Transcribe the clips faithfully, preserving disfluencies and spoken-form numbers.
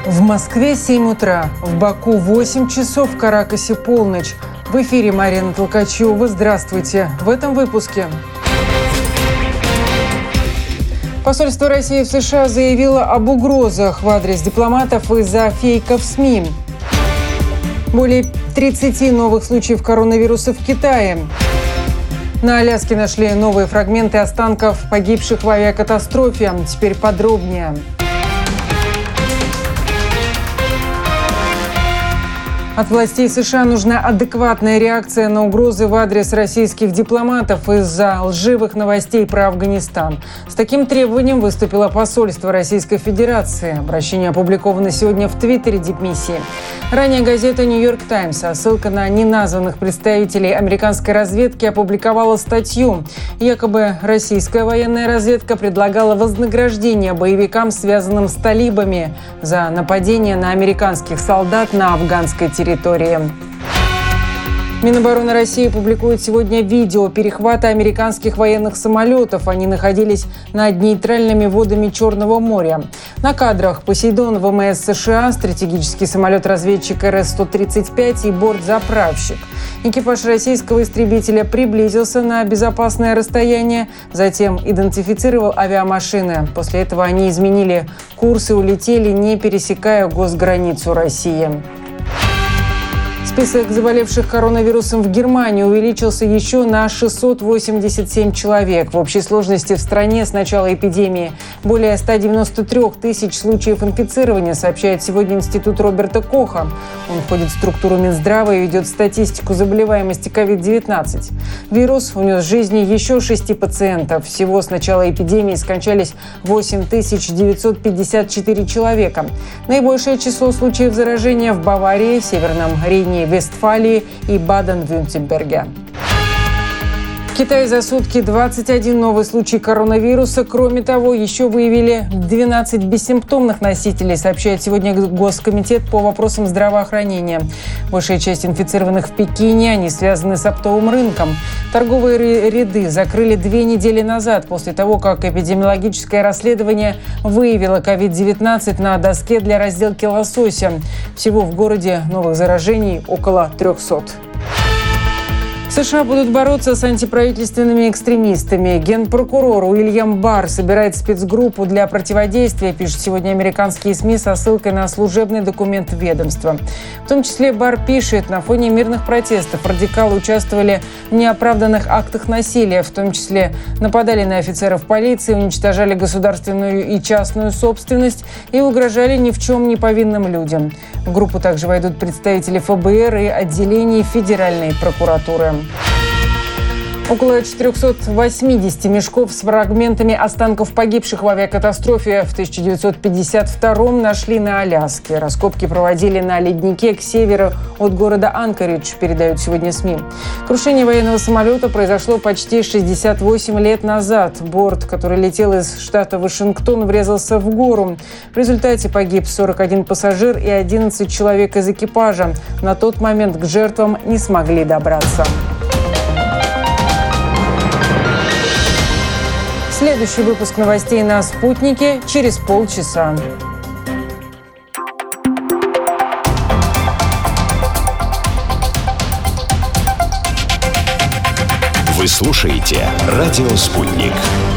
В Москве семь утра, в Баку восемь часов, в Каракасе полночь. В эфире Марина Толкачева. Здравствуйте. В этом выпуске. Посольство России в США заявило об угрозах в адрес дипломатов из-за фейков в СМИ. Более тридцати новых случаев коронавируса в Китае. На Аляске нашли новые фрагменты останков погибших в авиакатастрофе. Теперь подробнее. От властей США нужна адекватная реакция на угрозы в адрес российских дипломатов из-за лживых новостей про Афганистан. С таким требованием выступило посольство Российской Федерации. Обращение опубликовано сегодня в Твиттере дипмиссии. Ранее газета «Нью-Йорк Таймс», а ссылка на неназванных представителей американской разведки, опубликовала статью. Якобы российская военная разведка предлагала вознаграждение боевикам, связанным с талибами, за нападение на американских солдат на афганской территории. территории. Минобороны России публикует сегодня видео перехвата американских военных самолетов. Они находились над нейтральными водами Черного моря. На кадрах «Посейдон» ВМС США, стратегический самолет-разведчик эр эс сто тридцать пять и бортзаправщик. Экипаж российского истребителя приблизился на безопасное расстояние, затем идентифицировал авиамашины. После этого они изменили курс и улетели, не пересекая госграницу России. Список заболевших коронавирусом в Германии увеличился еще на шестьсот восемьдесят семь человек. В общей сложности в стране с начала эпидемии более ста девяноста трёх тысяч случаев инфицирования, сообщает сегодня Институт Роберта Коха. Он входит в структуру Минздрава и ведет статистику заболеваемости ковид девятнадцать. Вирус унес жизни еще шести пациентов. Всего с начала эпидемии скончались восемь тысяч девятьсот пятьдесят четыре человека. Наибольшее число случаев заражения в Баварии, в Северном Рейне, Вестфалии и Баден-Вюртемберге. В Китае за сутки двадцать один новый случай коронавируса. Кроме того, еще выявили двенадцать бессимптомных носителей, сообщает сегодня Госкомитет по вопросам здравоохранения. Большая часть инфицированных в Пекине, они связаны с оптовым рынком. Торговые ряды закрыли две недели назад, после того, как эпидемиологическое расследование выявило ковид девятнадцать на доске для разделки лосося. Всего в городе новых заражений около трехсот. США будут бороться с антиправительственными экстремистами. Генпрокурор Уильям Барр собирает спецгруппу для противодействия, пишут сегодня американские СМИ со ссылкой на служебный документ ведомства. В том числе Барр пишет, на фоне мирных протестов радикалы участвовали в неоправданных актах насилия, в том числе нападали на офицеров полиции, уничтожали государственную и частную собственность и угрожали ни в чем не повинным людям. В группу также войдут представители эф бэ эр и отделений Федеральной прокуратуры. Около четырехсот восьмидесяти мешков с фрагментами останков погибших в авиакатастрофе в тысяча девятьсот пятьдесят втором нашли на Аляске. Раскопки проводили на леднике к северу от города Анкоридж, передают сегодня СМИ. Крушение военного самолета произошло почти шестьдесят восемь лет назад. Борт, который летел из штата Вашингтон, врезался в гору. В результате погиб сорок один пассажир и одиннадцать человек из экипажа. На тот момент к жертвам не смогли добраться. Следующий выпуск новостей на «Спутнике» через полчаса. Вы слушаете «Радио Спутник».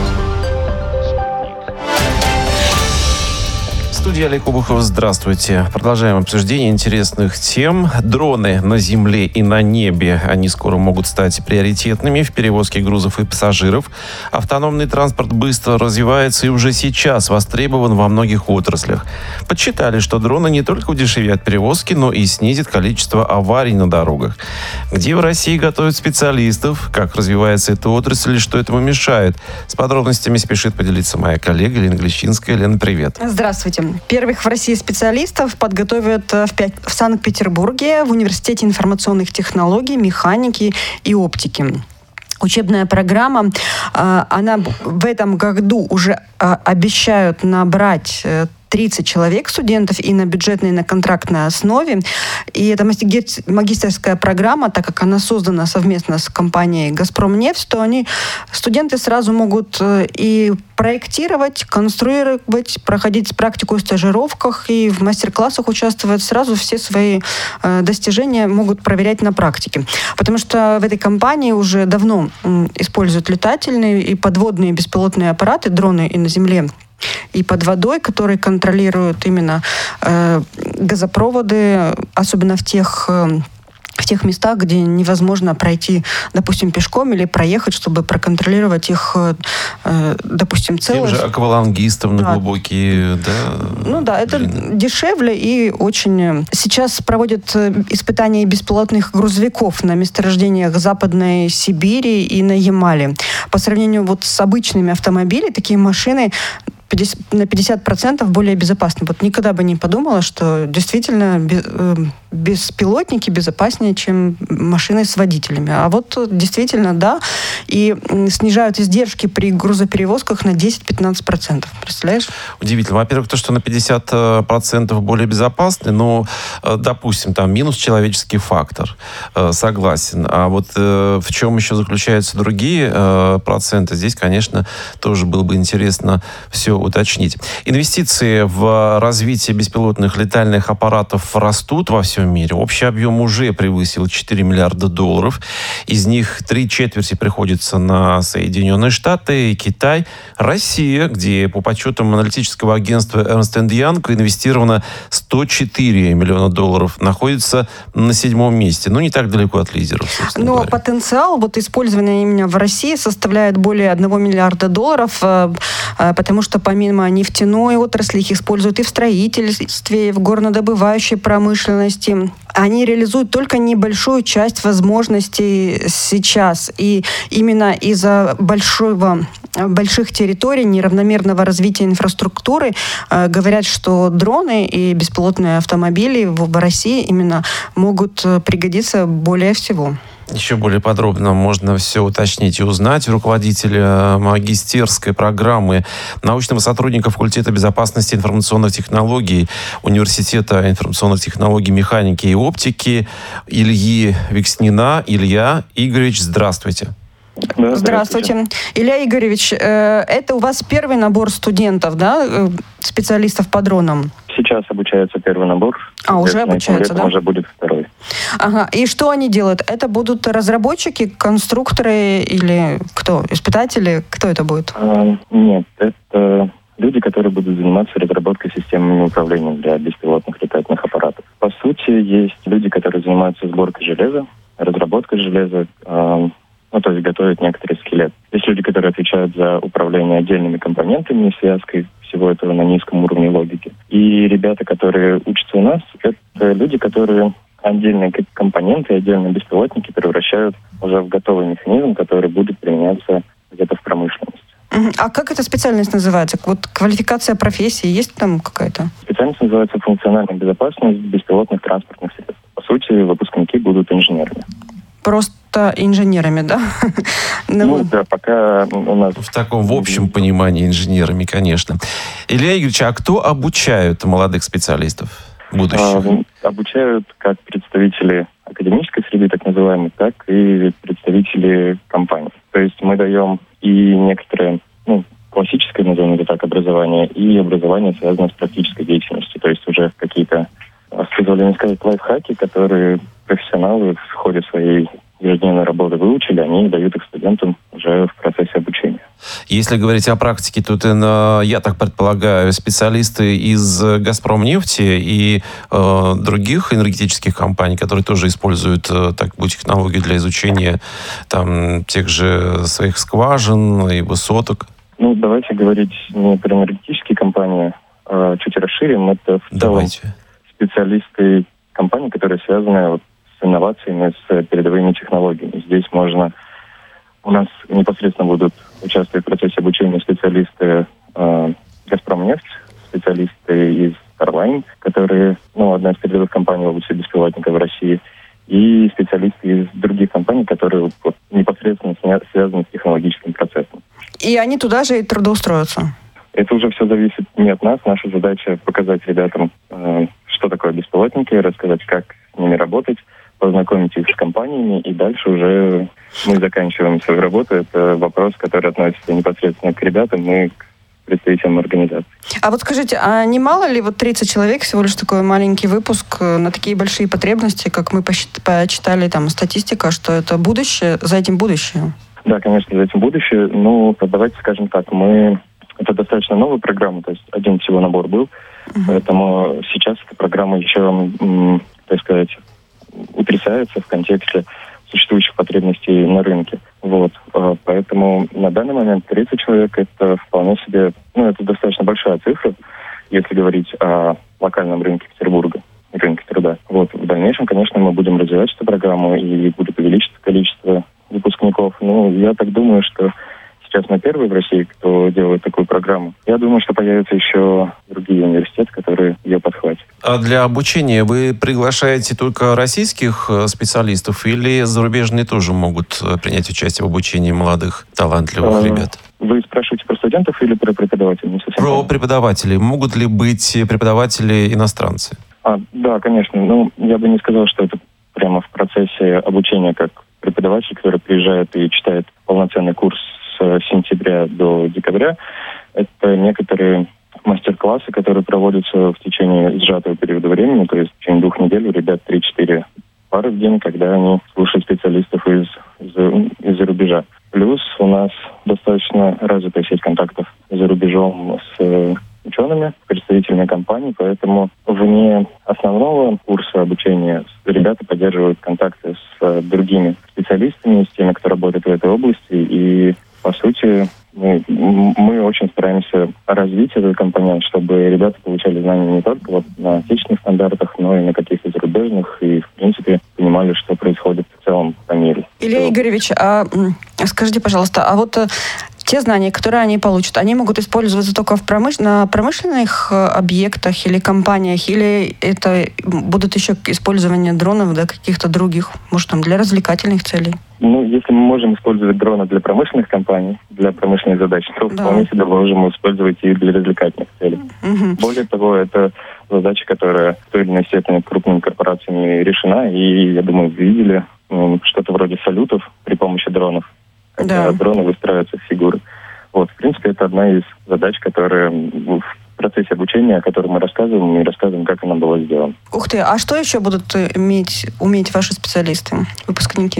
Студия Олег Обухов. Здравствуйте. Продолжаем обсуждение интересных тем. Дроны на земле и на небе. Они скоро могут стать приоритетными в перевозке грузов и пассажиров. Автономный транспорт быстро развивается и уже сейчас востребован во многих отраслях. Подсчитали, что дроны не только удешевят перевозки, но и снизят количество аварий на дорогах. Где в России готовят специалистов? Как развивается эта отрасль и что этому мешает? С подробностями спешит поделиться моя коллега Лена Глещинская. Лена, привет. Здравствуйте. Первых в России специалистов подготовят в, Пя- в Санкт-Петербурге в Университете информационных технологий, механики и оптики. Учебная программа, она в этом году уже обещают набрать тридцать человек студентов и на бюджетной, и на контрактной основе. И это магистерская программа, так как она создана совместно с компанией «Газпромнефть», то они, студенты сразу могут и проектировать, конструировать, проходить практику в стажировках и в мастер-классах участвовать. Сразу все свои э, достижения могут проверять на практике. Потому что в этой компании уже давно м, используют летательные и подводные беспилотные аппараты, дроны и на земле, и под водой, которые контролируют именно э, газопроводы, особенно в тех... Э, в тех местах, где невозможно пройти, допустим, пешком или проехать, чтобы проконтролировать их, э, допустим, целость. Тем же аквалангистам на да. глубокие, да? Ну да, это длины. Дешевле и очень... Сейчас проводят испытания беспилотных грузовиков на месторождениях Западной Сибири и на Ямале. По сравнению вот с обычными автомобилями, такие машины на пятьдесят процентов более безопасны. Вот никогда бы не подумала, что действительно беспилотники безопаснее, чем машины с водителями. А вот действительно, да, и снижают издержки при грузоперевозках на десять-пятнадцать процентов. Представляешь? Удивительно. Во-первых, то, что на пятьдесят процентов более безопасны, но, допустим, там минус человеческий фактор. Согласен. А вот в чем еще заключаются другие проценты, здесь, конечно, тоже было бы интересно все уточнить. Инвестиции в развитие беспилотных летальных аппаратов растут во всем мире. Общий объем уже превысил четыре миллиарда долларов. Из них три четверти приходится на Соединенные Штаты, Китай, Россия, где по подсчетам аналитического агентства Ernst энд Young инвестировано сто четыре миллиона долларов, находится на седьмом месте. Ну, не так далеко от лидеров, собственно Но говоря. Потенциал вот использования именно в России составляет более одного миллиарда долларов, потому что помимо нефтяной отрасли их используют и в строительстве, и в горнодобывающей промышленности. Они реализуют только небольшую часть возможностей сейчас. И именно из-за большого, больших территорий, неравномерного развития инфраструктуры э, говорят, что дроны и беспилотные автомобили в России именно могут пригодиться более всего. Еще более подробно можно все уточнить и узнать. Руководитель магистерской программы научного сотрудника факультета безопасности информационных технологий Университета информационных технологий, механики и оптики Ильи Векснина. Илья Игоревич, здравствуйте. Да, здравствуйте. здравствуйте. Илья Игоревич, э, это у вас первый набор студентов, да, специалистов по дронам? Сейчас обучается первый набор. А, уже обучаются, да? Уже будет второй. Ага. И что они делают? Это будут разработчики, конструкторы или кто? Испытатели? Кто это будет? А, нет, это люди, которые будут заниматься разработкой системами управления для беспилотных летательных аппаратов. По сути, есть люди, которые занимаются сборкой железа, разработкой железа, э, ну, то есть готовят некоторый скелет. Есть люди, которые отвечают за управление отдельными компонентами, связкой всего этого на низком уровне логики. И ребята, которые учатся у нас, это люди, которые отдельные компоненты, отдельные беспилотники превращают уже в готовый механизм, который будет применяться где-то в промышленности. А как эта специальность называется? Вот квалификация профессии есть там какая-то? Специальность называется «Функциональная безопасность беспилотных транспортных средств». По сути, выпускники будут инженерами. Просто инженерами, да? Ну да, пока у нас... В таком, в общем понимании, инженерами, конечно. Илья Игоревич, а кто обучают молодых специалистов будущих? А, обучают как представители академической среды, так называемой, так и представители компаний. То есть мы даем и некоторые, ну, классическое, назовем это так, образование, и образование связано с практической деятельностью. То есть уже какие-то, с позволения сказать, лайфхаки, которые профессионалы в ходе своей ежедневной работы выучили, они дают их студентам уже в процессе обучения. Если говорить о практике, то это, я так предполагаю, специалисты из «Газпромнефти» и э, других энергетических компаний, которые тоже используют э, такую технологию для изучения там, тех же своих скважин и высоток. Ну, давайте говорить не про энергетические компании, а чуть расширим. Это в целом специалисты компаний, которые связаны вот с инновациями, с передовыми технологиями. Здесь можно... У нас непосредственно будут участвовать в процессе обучения специалисты э, «Газпромнефть», специалисты из «Starline», которые, ну, одна из передовых компаний в области беспилотника в России, и специалисты из других компаний, которые вот, непосредственно связаны с технологическим процессом. И они туда же и трудоустроятся? Это уже все зависит не от нас. Наша задача показать ребятам, э, что такое беспилотники, рассказать, как с ними работать, познакомить их с компаниями, и дальше уже мы заканчиваем свою работу. Это вопрос, который относится непосредственно к ребятам и к представителям организации. А вот скажите, а не мало ли вот тридцать человек, всего лишь такой маленький выпуск на такие большие потребности, как мы почитали, там, статистика, что это будущее, за этим будущее? Да, конечно, за этим будущее. Ну, давайте скажем так, мы... Это достаточно новая программа, то есть один всего набор был, uh-huh. поэтому сейчас эта программа еще, м, так сказать, утрясается в контексте существующих потребностей на рынке. Вот. Поэтому на данный момент тридцать человек — это вполне себе, ну, это достаточно большая цифра, если говорить о локальном рынке Петербурга, рынке труда. Вот. В дальнейшем, конечно, мы будем развивать эту программу и будет увеличиться количество выпускников. Ну, я так думаю, что сейчас мы первые в России, кто делает такую программу. Я думаю, что появятся еще другие университеты, которые ее подхватят. А для обучения вы приглашаете только российских специалистов или зарубежные тоже могут принять участие в обучении молодых, талантливых а, ребят? Вы спрашиваете про студентов или про преподавателей? Не совсем про понятно. Преподавателей. Могут ли быть преподаватели иностранцы? А, да, конечно. Ну, я бы не сказал, что это прямо в процессе обучения, как преподаватель, который приезжает и читает полноценный курс с сентября до декабря. Это некоторые мастер-классы, которые проводятся в течение сжатого периода времени, то есть в течение двух недель у ребят три-четыре пары в день, когда они слушают специалистов из, из, из-за рубежа. Плюс у нас достаточно развитая сеть контактов за рубежом с учеными, представителями компаний, поэтому вне основного курса обучения ребята поддерживают контакты с другими специалистами, с теми, кто работает в этой области, и по сути, мы, мы очень стараемся развить этот компонент, чтобы ребята получали знания не только вот на отечественных стандартах, но и на каких-то зарубежных, и, в принципе, понимали, что происходит в целом по миру. Илья Игоревич, а скажите, пожалуйста, а вот те знания, которые они получат, они могут использоваться только в промыш... на промышленных объектах или компаниях, или это будут еще использование дронов для каких-то других, может, там, для развлекательных целей? Ну, если мы можем использовать дроны для промышленных компаний, для промышленных задач, то да. вполне себе можем использовать и для развлекательных целей. Угу. Более того, это задача, которая в той или иной степени крупными корпорациями решена, и, я думаю, вы видели ну, что-то вроде салютов при помощи дронов. Когда да. дроны выстраиваются в фигуры. Вот, в принципе, это одна из задач, которая в процессе обучения, о которой мы рассказываем, мы рассказываем, как она была сделана. Ух ты, а что еще будут иметь, уметь ваши специалисты, выпускники?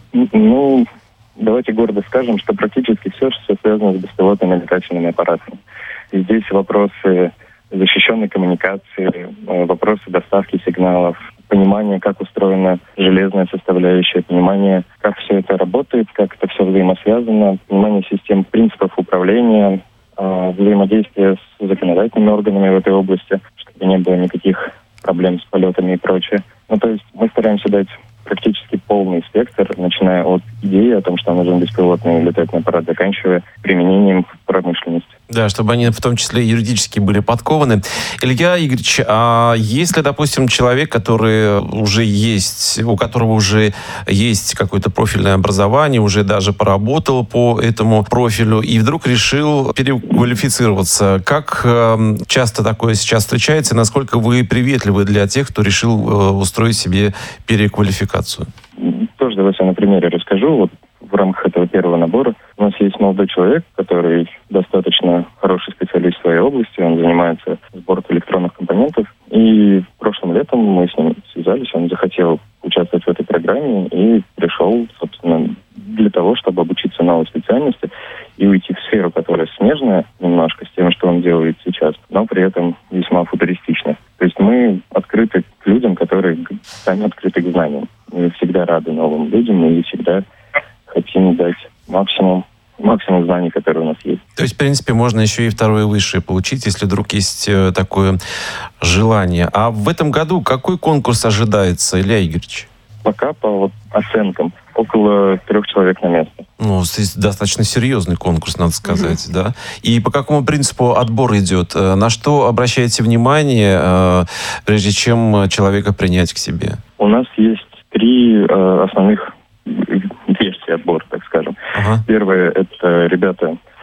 Ну, давайте гордо скажем, что практически все, что связано с беспилотными летательными аппаратами. И здесь вопросы защищенной коммуникации, вопросы доставки сигналов, понимание, как устроена железная составляющая, понимание, как все это работает, как это все взаимосвязано, понимание систем принципов управления, взаимодействия с законодательными органами в этой области, чтобы не было никаких проблем с полетами и прочее. Ну, то есть мы стараемся дать практически полный спектр, начиная от идеи о том, что нужен беспилотный летательный аппарат, заканчивая применением в промышленности. Да, чтобы они в том числе юридически были подкованы. Илья Игоревич, а если, допустим, человек, который уже есть, у которого уже есть какое-то профильное образование, уже даже поработал по этому профилю и вдруг решил переквалифицироваться, как э, часто такое сейчас встречается, насколько вы приветливы для тех, кто решил э, устроить себе переквалификацию? Тоже давайте я на примере расскажу. Вот в рамках этого первого набора у нас есть молодой человек, который достаточно хороший специалист в своей области, он занимается сборкой электронных компонентов. И прошлым летом мы с ним связались, он захотел участвовать в этой программе и пришел, собственно, для того, чтобы обучиться новой специальности и уйти в сферу, которая смежная немножко с тем, что он делает сейчас, но при этом весьма футуристичная. То есть мы открыты к людям, которые сами открыты к знаниям. Мы всегда рады новым людям и всегда хотим дать максимум, максимум знаний, которые у нас есть. То есть, в принципе, можно еще и второе высшее получить, если вдруг есть такое желание. А в этом году какой конкурс ожидается, Илья Игоревич? Пока по вот оценкам около трех человек на место. Ну, здесь достаточно серьезный конкурс, надо сказать, mm-hmm. да. И по какому принципу отбор идет? На что обращаете внимание, прежде чем человека принять к себе? У нас есть три э, основных версии отбора, так скажем. Ага. Первое — это ребята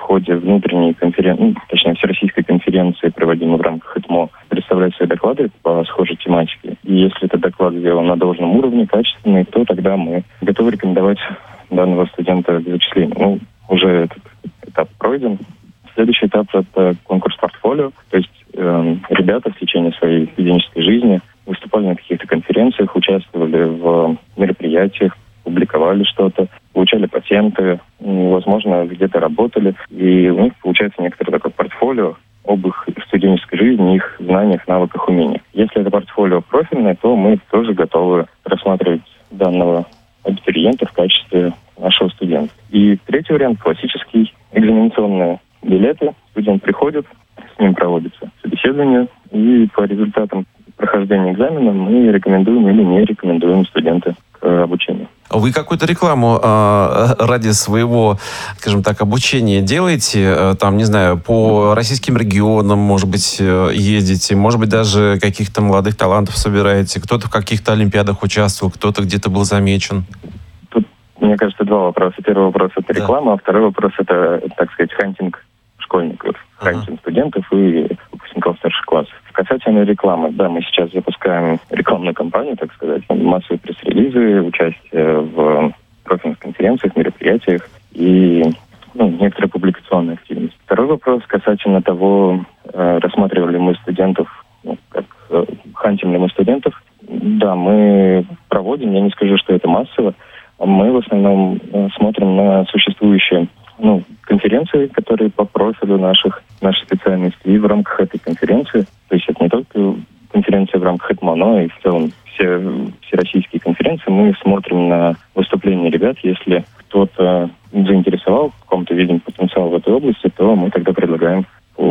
ходе внутренней конференции, ну, точнее, всероссийской конференции, проводимой в рамках ИТМО, представлять свои доклады по схожей тематике. И если этот доклад сделан на должном уровне, качественный, то тогда мы готовы рекомендовать данного студента к зачислению. Ну, уже этот этап пройден. Следующий этап – это конкурс портфолио. То есть э, ребята в течение своей студенческой жизни выступали на каких-то конференциях, участвовали в мероприятиях, публиковали что-то, получали патенты, возможно, где-то работали. И у них получается некоторое такое портфолио об их студенческой жизни, их знаниях, навыках, умениях. Если это портфолио профильное, то мы тоже готовы рассматривать данного абитуриента в качестве нашего студента. И третий вариант – классический, экзаменационные билеты. Студент приходит, с ним проводится собеседование, и по результатам прохождения экзамена мы рекомендуем или не рекомендуем студента к обучению. Вы какую-то рекламу э, ради своего, скажем так, обучения делаете? Э, там, не знаю, по российским регионам, может быть, э, ездите, может быть, даже каких-то молодых талантов собираете? Кто-то в каких-то олимпиадах участвовал, кто-то где-то был замечен? Тут, мне кажется, два вопроса. Первый вопрос – это реклама, а второй вопрос – это, так сказать, хантинг школьников, uh-huh. хантинг студентов и выпускников старших классов. Касательно рекламы, да, мы сейчас запускаем рекламную кампанию, так сказать, массовые пресс-релизы, участие в профильных конференциях, мероприятиях и ну, некоторая публикационная активность. Второй вопрос касательно того, э, рассматривали мы студентов, ну, как э, хантим ли мы студентов. Да, мы проводим, я не скажу, что это массово, мы в основном э, смотрим на существующие ну, конференции, которые по профилю наших, нашей специальности. И в рамках этой конференции, то есть это не только конференция в рамках ИТМО, но и в целом все всероссийские конференции, мы смотрим на выступления ребят. Если кто-то заинтересовал, в каком-то видим потенциал в этой области, то мы тогда предлагаем,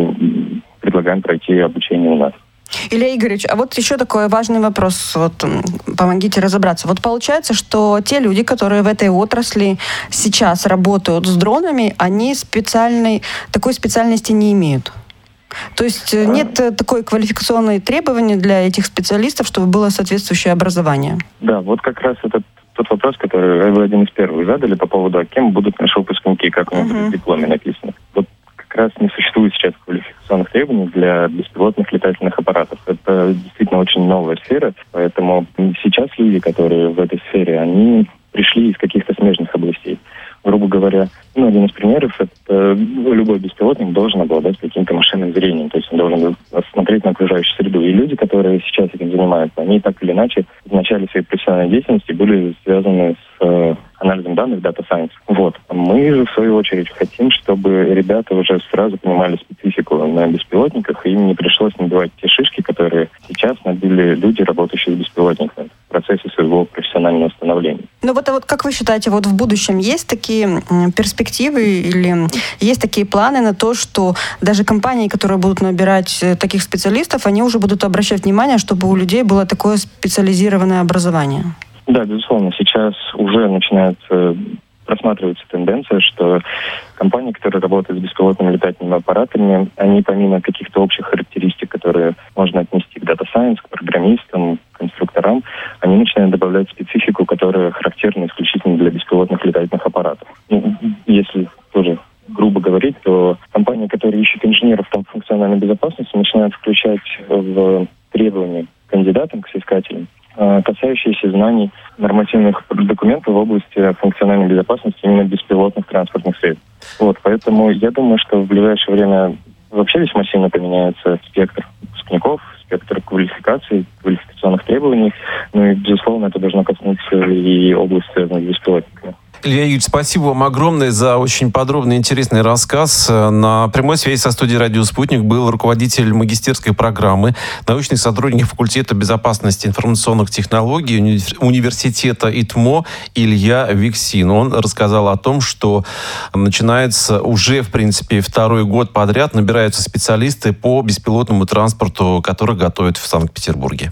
предлагаем пройти обучение у нас. Илья Игоревич, а вот еще такой важный вопрос, вот помогите разобраться. Вот получается, что те люди, которые в этой отрасли сейчас работают с дронами, они специальной, такой специальности не имеют? То есть нет такой квалификационной требования для этих специалистов, чтобы было соответствующее образование? Да, вот как раз это тот вопрос, который вы один из первых задали по поводу, а кем будут наши выпускники, как у них uh-huh. в дипломе написано. Вот как раз не существует сейчас квалификационных требований для беспилотных летательных аппаратов. Это действительно очень новая сфера, поэтому сейчас люди, которые в этой сфере, они пришли из каких-то смежных областей. Грубо говоря, ну, один из примеров, это любой беспилотник должен обладать каким-то машинным зрением, то есть он должен смотреть на окружающую среду. И люди, которые сейчас этим занимаются, они так или иначе в начале своей профессиональной деятельности были связаны с э, анализом данных, Data Science. Вот. Мы же, в свою очередь, хотим, чтобы ребята уже сразу понимали специфику на беспилотниках, и им не пришлось набивать те шишки, которые сейчас набили люди, работающие с беспилотниками в процессе своего профессионального становления. Ну вот, а вот как вы считаете, вот в будущем есть такие перспективы или есть такие планы на то, что даже компании, которые будут набирать таких специалистов, они уже будут обращать внимание, чтобы у людей было такое специализированное образование? Да, безусловно. Сейчас уже начинает э, просматриваться тенденция, что компании, которые работают с беспилотными летательными аппаратами, они помимо каких-то общих характеристик, которые можно отнести к Data Science, к программистам, к конструкторам, они начинают добавлять специфику, которая характерна исключительно для беспилотных летательных аппаратов. Ну, если тоже грубо говорить, то компании, которые ищут инженеров там функциональной безопасности, начинают включать в требования кандидатам, к соискателям, касающиеся знаний нормативных документов в области функциональной безопасности именно беспилотных транспортных средств. Вот, поэтому я думаю, что в ближайшее время вообще весьма сильно поменяется спектр выпускников, спектр квалификаций, квалификационных требований. Ну и, безусловно, это должно коснуться и области, связанной с беспилотниками. Илья Юрьевич, спасибо вам огромное за очень подробный и интересный рассказ. На прямой связи со студией «Радио Спутник» был руководитель магистерской программы, научный сотрудник факультета безопасности информационных технологий университета ИТМО Илья Виксин. Он рассказал о том, что начинается уже, в принципе, второй год подряд, набираются специалисты по беспилотному транспорту, которых готовят в Санкт-Петербурге.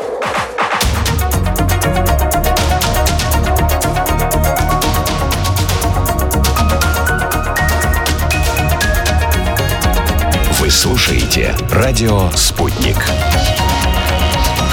Вы слушаете «Радио Спутник».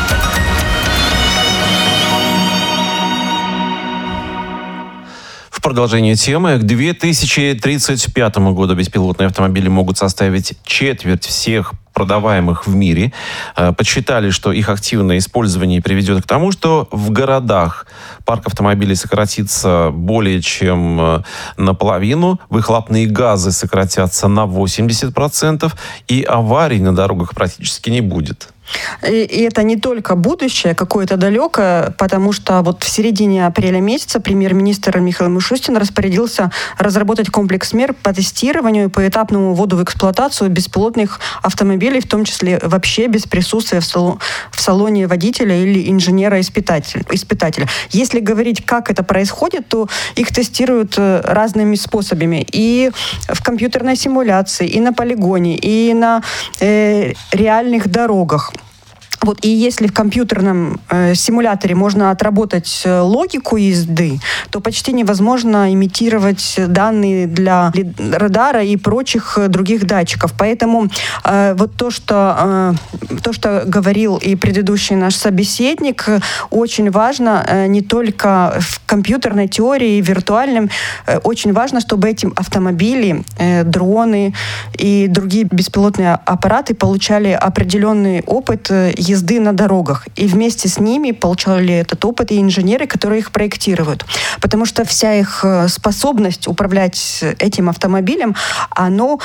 В Продолжение темы. К две тысячи тридцать пятому году беспилотные автомобили могут составить четверть всех продаваемых в мире. Подсчитали, что их активное использование приведет к тому, что в городах парк автомобилей сократится более чем наполовину, выхлопные газы сократятся на восемьдесят процентов, и аварий на дорогах практически не будет. И, и это не только будущее какое-то далекое, потому что вот в середине апреля месяца премьер-министр Михаил Мишустин распорядился разработать комплекс мер по тестированию и поэтапному вводу в эксплуатацию беспилотных автомобилей, в том числе вообще без присутствия в, салон, в салоне водителя или инженера-испытателя. Испытателя. Если говорить, как это происходит, то их тестируют разными способами. И в компьютерной симуляции, и на полигоне, и на э, реальных дорогах. Вот, и если в компьютерном э, симуляторе можно отработать э, логику езды, то почти невозможно имитировать данные для радара и прочих э, других датчиков. Поэтому э, вот то что, э, то, что говорил и предыдущий наш собеседник, э, очень важно э, не только в компьютерной теории и виртуальном, э, очень важно, чтобы эти автомобили, э, дроны и другие беспилотные аппараты получали определенный опыт э, езды на дорогах. И вместе с ними получали этот опыт и инженеры, которые их проектируют. Потому что вся их способность управлять этим автомобилем, оно,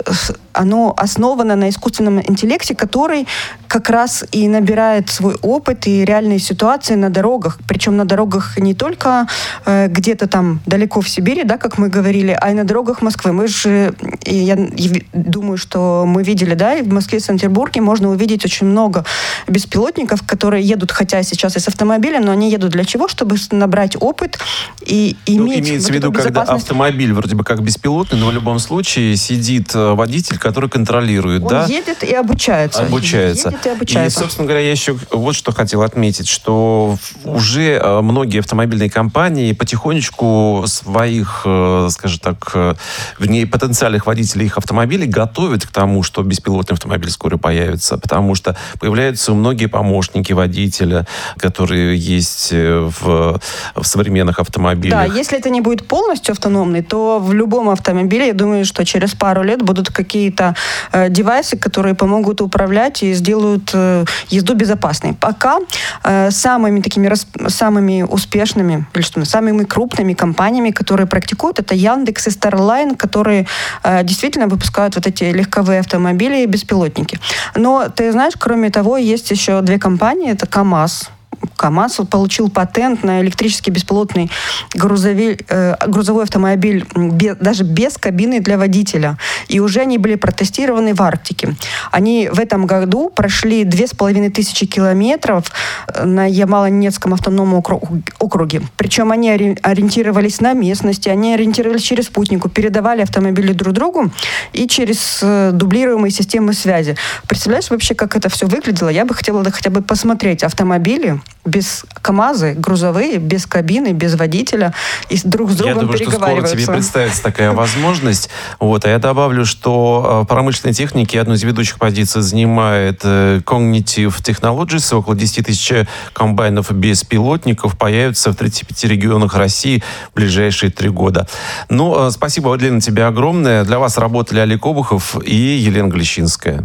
оно основано на искусственном интеллекте, который как раз и набирает свой опыт и реальные ситуации на дорогах. Причем на дорогах не только э, где-то там далеко в Сибири, да, как мы говорили, а и на дорогах Москвы. Мы же, и я и думаю, что мы видели, да, и в Москве и Санкт-Петербурге можно увидеть очень много беспилотников, которые едут, хотя сейчас и с автомобилем, но они едут для чего? Чтобы набрать опыт и иметь... Ну, имеется вот в виду, когда автомобиль вроде бы как беспилотный, но в любом случае сидит водитель, который контролирует, Он да? едет и обучается. Обучается. Едет и обучается. И, собственно говоря, я еще вот что хотел отметить, что уже многие автомобильные компании потихонечку своих, скажем так, вернее, потенциальных водителей их автомобилей готовят к тому, что беспилотный автомобиль скоро появится, потому что появляются многие помощники водителя, которые есть в, в современных автомобилях. Да, если это не будет полностью автономный, то в любом автомобиле, я думаю, что через пару лет будут какие-то э, девайсы, которые помогут управлять и сделают э, езду безопасной. Пока э, самыми такими рас, самыми успешными, или что, самыми крупными компаниями, которые практикуют, это Яндекс и Starline, которые э, действительно выпускают вот эти легковые автомобили и беспилотники. Но ты знаешь, кроме того, есть еще две компании, это КАМАЗ. КАМАЗ получил патент на электрический беспилотный грузовой, э, грузовой автомобиль без, даже без кабины для водителя. И уже они были протестированы в Арктике. Они в этом году прошли две с половиной тысячи километров на Ямало-Ненецком автономном округе. Причем они ориентировались на местности, они ориентировались через спутнику, передавали автомобили друг другу и через э, дублируемые системы связи. Представляешь вообще, как это все выглядело? Я бы хотела хотя бы посмотреть автомобили без КАМАЗы, грузовые, без кабины, без водителя, и друг с другом переговариваются. Я думаю, что скоро тебе представится такая возможность. Вот. А я добавлю, что в промышленной технике одну из ведущих позиций занимает Cognitive Technologies. Около десять тысяч комбайнов беспилотников появятся в тридцати пяти регионах России в ближайшие три года. Ну, спасибо, Аделина, тебе огромное. Для вас работали Олег Обухов и Елена Глещинская.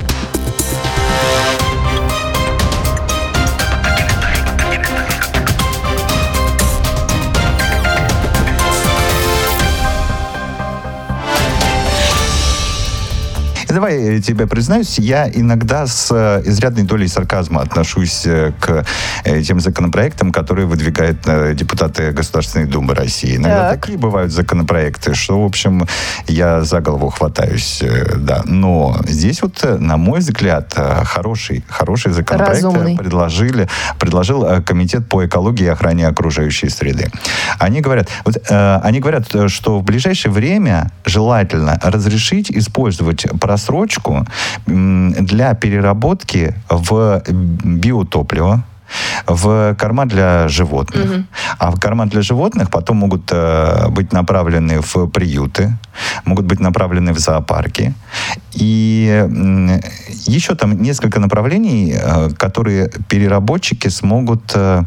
Давай я тебе признаюсь, я иногда с изрядной долей сарказма отношусь к тем законопроектам, которые выдвигают депутаты Государственной Думы России. Иногда так. Такие бывают законопроекты, что, в общем, я за голову хватаюсь. Да. Но здесь вот, на мой взгляд, хороший, хороший законопроект Разумный. предложили, предложил Комитет по экологии и охране окружающей среды. Они говорят, вот, э, они говорят, что в ближайшее время желательно разрешить использовать пространство срочку для переработки в биотопливо, в корма для животных. Угу. А в корма для животных потом могут э, быть направлены в приюты, могут быть направлены в зоопарки. И еще там несколько направлений, которые переработчики смогут,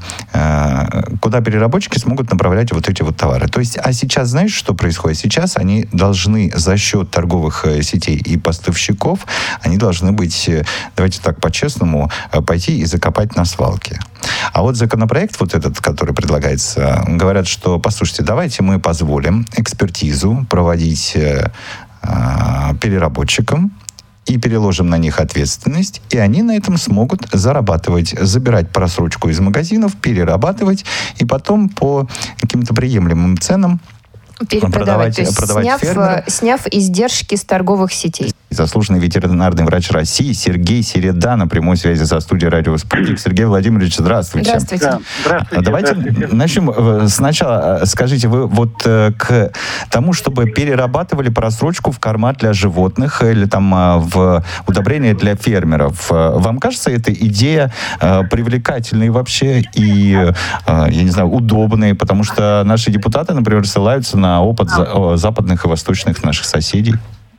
куда переработчики смогут направлять вот эти вот товары. То есть, а сейчас знаешь, что происходит? Сейчас они должны за счет торговых сетей и поставщиков, они должны быть, давайте так по-честному, пойти и закопать на свалке. А вот законопроект вот этот, который предлагается, говорят, что, послушайте, давайте мы позволим экспертизу проводить э, переработчикам и переложим на них ответственность, и они на этом смогут зарабатывать, забирать просрочку из магазинов, перерабатывать, и потом по каким-то приемлемым ценам перепродавать, продавать, то есть продавать сняв, фермерам. сняв издержки с торговых сетей. Заслуженный ветеринарный врач России Сергей Середа на прямой связи со студией «Радио Спутник». Сергей Владимирович, здравствуйте. Здравствуйте. Да, здравствуйте. Давайте здравствуйте. начнем сначала. Скажите, вы вот к тому, чтобы перерабатывали просрочку в корма для животных или там в удобрения для фермеров, вам кажется эта идея привлекательной вообще и, я не знаю, удобной? Потому что наши депутаты, например, ссылаются на опыт западных и восточных наших соседей.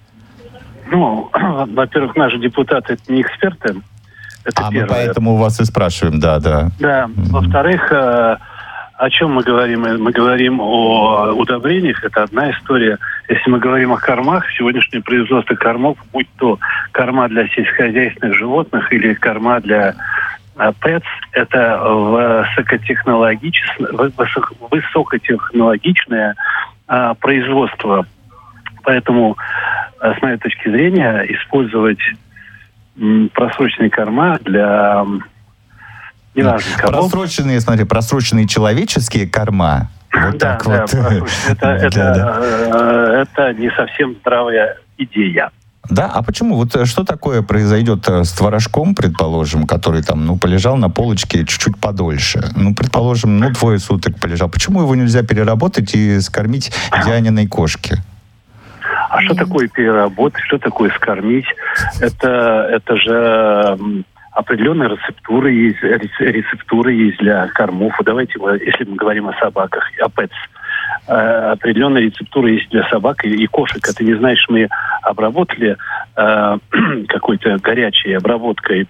Ну, во-первых, наши депутаты — это не эксперты. Это а первое. мы поэтому у вас и спрашиваем, да, да. Да. Mm-hmm. Во-вторых, э, о чем мы говорим? Мы говорим о удобрениях, это одна история. Если мы говорим о кормах, сегодняшнее производство кормов, будь то корма для сельскохозяйственных животных или корма для э, пэтс, это высокотехнологичное, высок, высокотехнологичное э, производство. Поэтому, с моей точки зрения, использовать м, просроченные корма для неважных коров. Просроченные, смотри, просроченные человеческие корма. Вот да, так да, вот. Это, это, да, да. Э, это не совсем здравая идея. Да, а почему? Вот что такое произойдет с творожком, предположим, который там, ну, полежал на полочке чуть-чуть подольше? Ну, предположим, ну, двое суток полежал. Почему его нельзя переработать и скормить Дианиной кошке? А что такое переработать, что такое скормить? Это, это же определенные рецептуры есть, рецептуры есть для кормов. Давайте, если мы говорим о собаках, о пэтс, определенные рецептуры есть для собак и, и кошек. Это не значит, мы обработали э, какой-то горячей обработкой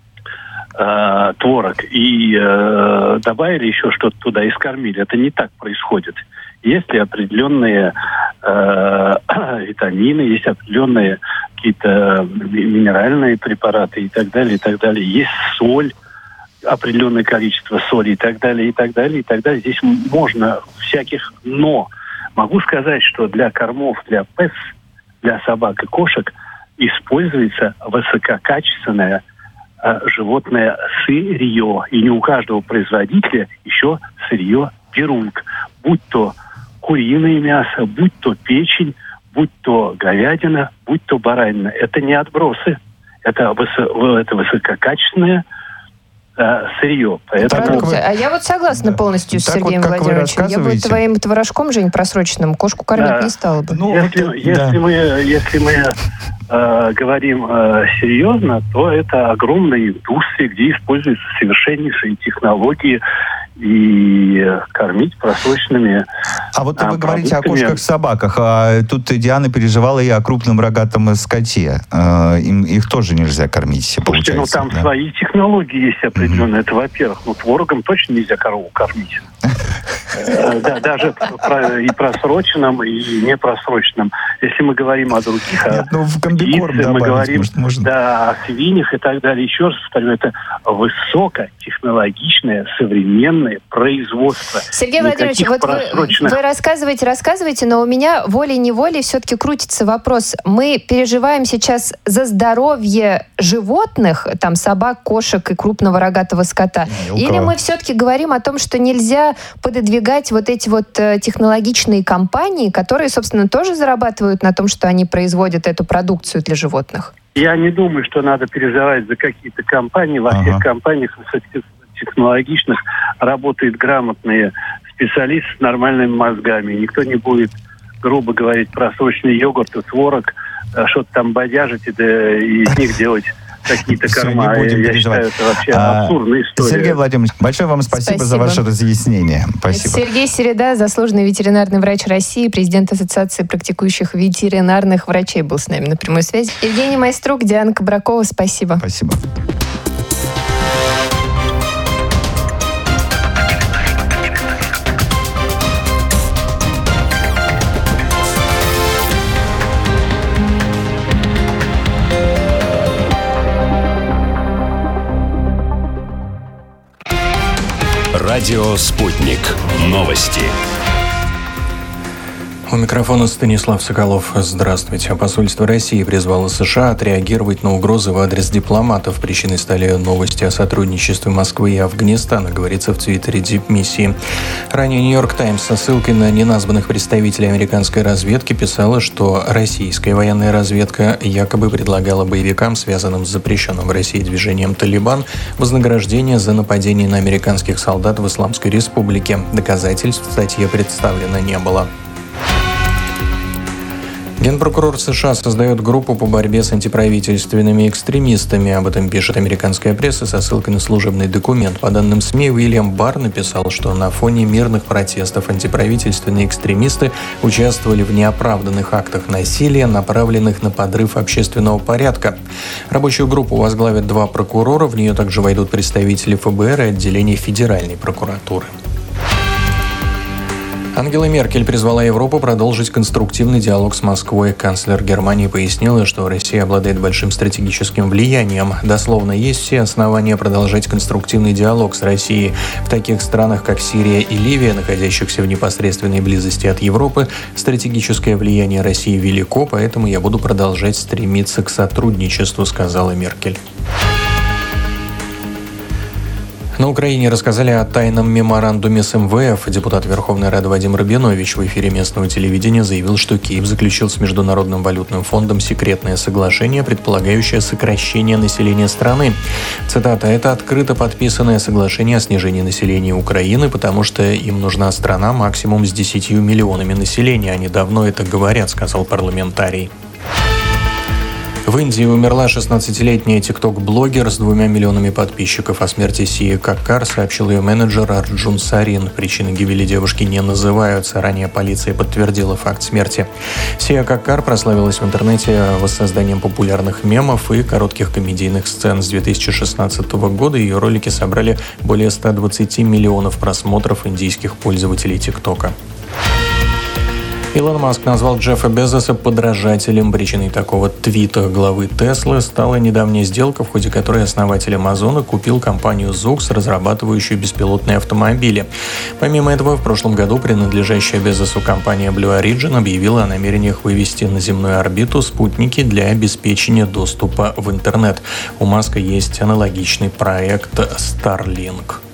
э, творог и э, добавили еще что-то туда и скормили. Это не так происходит. Есть ли определенные э, витамины, есть определенные какие-то минеральные препараты и так далее, и так далее. Есть соль, определенное количество соли и так далее, и так далее, и так далее. Здесь можно всяких «но». Могу сказать, что для кормов, для пэтс, для собак и кошек используется высококачественное э, животное сырье. И не у каждого производителя еще сырье берут. Будь то куриное мясо, будь то печень, будь то говядина, будь то баранина. Это не отбросы. Это, высо- это высококачественное э, сырье. Поэтому... Вы... А я вот согласна полностью так с Сергеем вот, Владимировичем. Я бы твоим творожком, Жень, просроченным кошку кормить да. не стала бы. Ну, если, вот, если, да. мы, если мы э, говорим э, серьезно, то это огромная индустрия, где используются совершеннейшие технологии, и кормить просроченными А вот а, вы говорите о продуктами. кошках-собаках, а тут Диана переживала и о крупном рогатом скоте. А, им, их тоже нельзя кормить, Слушайте, получается. ну там да? свои технологии есть определенные. Mm-hmm. Это, во-первых, ну творогом точно нельзя корову кормить. Да, даже и просроченным, и непросроченным. Если мы говорим о других, о птице, мы говорим о свиньях и так далее. Еще раз повторю, это высокотехнологичное, современное производство. Сергей Владимирович, вот вы, вы рассказываете, рассказываете, но у меня волей-неволей все-таки крутится вопрос. Мы переживаем сейчас за здоровье животных, там собак, кошек и крупного рогатого скота? Мелкого. Или мы все-таки говорим о том, что нельзя пододвигать вот эти вот технологичные компании, которые, собственно, тоже зарабатывают на том, что они производят эту продукцию для животных? Я не думаю, что надо переживать за какие-то компании. Во ага. всех компаниях технологичных работают грамотные специалисты с нормальными мозгами. Никто не будет, грубо говорить, просроченный йогурт и творог, что-то там бодяжить и, да, и из них делать какие-то корма. Все, не будем Я переживать. считаю, это вообще а, абсурдная история. Сергей Владимирович, большое вам спасибо, спасибо за ваше разъяснение. Спасибо. Сергей Середа, заслуженный ветеринарный врач России, президент Ассоциации практикующих ветеринарных врачей, был с нами на прямой связи. Евгений Майструк, Диана Кабракова, спасибо. Спасибо. Радио «Спутник». Новости. У микрофона Станислав Соколов. Здравствуйте. Посольство России призвало США отреагировать на угрозы в адрес дипломатов. Причиной стали новости о сотрудничестве Москвы и Афганистана, говорится в твиттере дипмиссии. Ранее «Нью-Йорк Таймс» со ссылкой на неназванных представителей американской разведки писала, что российская военная разведка якобы предлагала боевикам, связанным с запрещенным в России движением «Талибан», вознаграждение за нападение на американских солдат в Исламской Республике. Доказательств в статье представлено не было. Генпрокурор США создает группу по борьбе с антиправительственными экстремистами. Об этом пишет американская пресса со ссылкой на служебный документ. По данным СМИ, Уильям Барр написал, что на фоне мирных протестов антиправительственные экстремисты участвовали в неоправданных актах насилия, направленных на подрыв общественного порядка. Рабочую группу возглавят два прокурора. В нее также войдут представители эф бэ эр и отделения Федеральной прокуратуры. Ангела Меркель призвала Европу продолжить конструктивный диалог с Москвой. Канцлер Германии пояснила, что Россия обладает большим стратегическим влиянием. Дословно, есть все основания продолжать конструктивный диалог с Россией. В таких странах, как Сирия и Ливия, находящихся в непосредственной близости от Европы, стратегическое влияние России велико, поэтому я буду продолжать стремиться к сотрудничеству, сказала Меркель. На Украине рассказали о тайном меморандуме с эм вэ эф. Депутат Верховной Рады Вадим Рабинович в эфире местного телевидения заявил, что Киев заключил с Международным валютным фондом секретное соглашение, предполагающее сокращение населения страны. Цитата: «Это открыто подписанное соглашение о снижении населения Украины, потому что им нужна страна максимум с десятью миллионами населения. Они давно это говорят», — сказал парламентарий. В Индии умерла шестнадцатилетняя тикток-блогер с двумя миллионами подписчиков. О смерти Сии Каккар сообщил ее менеджер Арджун Сарин. Причины гибели девушки не называются. Ранее полиция подтвердила факт смерти. Сия Каккар прославилась в интернете воссозданием популярных мемов и коротких комедийных сцен. С две тысячи шестнадцатого года ее ролики собрали более ста двадцати миллионов просмотров индийских пользователей ТикТока. Илон Маск назвал Джеффа Безоса подражателем. Причиной такого твита главы Теслы стала недавняя сделка, в ходе которой основатель Амазона купил компанию Зукс, разрабатывающую беспилотные автомобили. Помимо этого, в прошлом году принадлежащая Безосу компания Blue Origin объявила о намерениях вывести на земную орбиту спутники для обеспечения доступа в интернет. У Маска есть аналогичный проект Starlink.